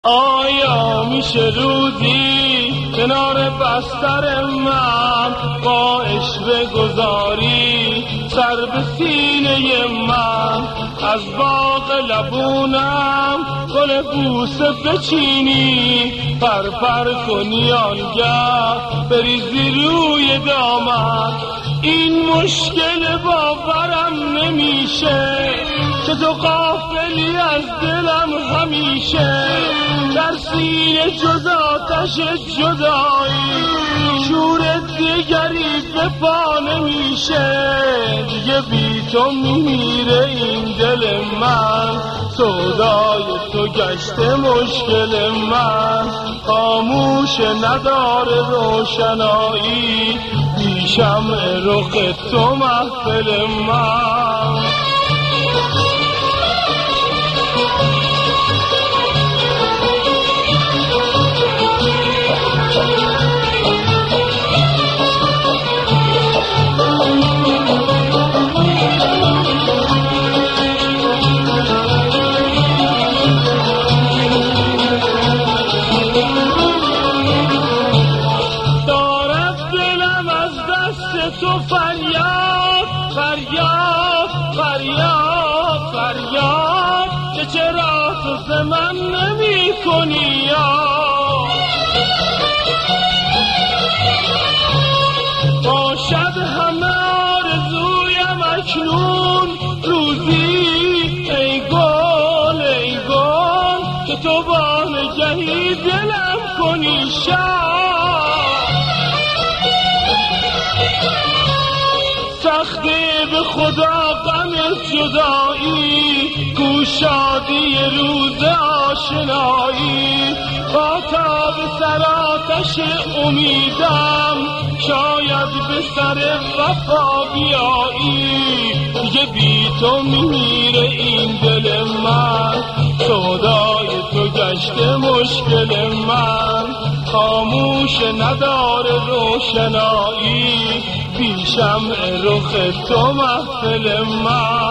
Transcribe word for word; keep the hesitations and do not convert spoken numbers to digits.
آیا میشه روزی کنار بستر من با عشوه گذاری سر به سینه من، از باغ لبونم گل بوسه بچینی، پر پر کنی آنگه بریزی روی دامن. این مشکل باورم نمیشه که تو غافلی از دلم همیشه، در سینه جز آتش جدایی شور دیگری به پا نمیشه. دیگه بی تو میمیره این دل من، سودای تو گشته مشکل من، خاموش نداره روشنایی بی شمع رخ تو محفل من. تو فریاد فریاد فریاد فریاد که چرا تو ز من نمی کنی یاد. باشد همه آرزویم اکنون روزی ای گل ای گل که تو با نگهی دلم کنی شاد. سخته به خدا غم جدایی، گوشادی روز آشنایی، با تاب سر آتش امیدم شاید به سر وفا بیایی. دیگه بی تو میمیره این دل من، سودای تو گشته مشکل من، خاموش نداره روشنایی بی شمع رخ تو محفل من.